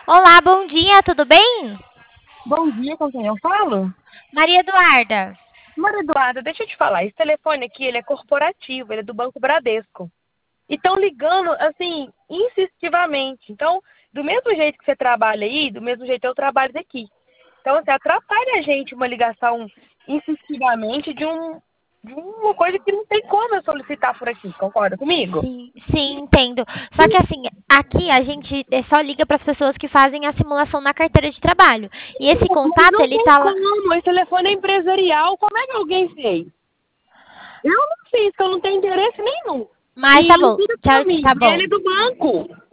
Olá, bom dia, tudo bem? Bom dia, com quem eu falo? Maria Eduarda. Maria Eduarda, deixa eu te falar, esse telefone aqui, ele é corporativo, ele é do Banco Bradesco. E estão ligando, assim, insistivamente. Então, do mesmo jeito que você trabalha aí, do mesmo jeito eu trabalho daqui. Então, assim, atrapalha a gente uma ligação insistivamente de uma coisa que não tem como eu solicitar por aqui, concorda comigo? Sim, entendo. Só que assim, aqui a gente só liga para as pessoas que fazem a simulação na carteira de trabalho. E esse Mas contato, não ele tem tá lá. como, esse telefone é empresarial, como é que alguém fez? Eu não fiz, que eu não tenho interesse nenhum. Mas tá E bom, liga pra tchau, mim, tá ele bom. é do banco.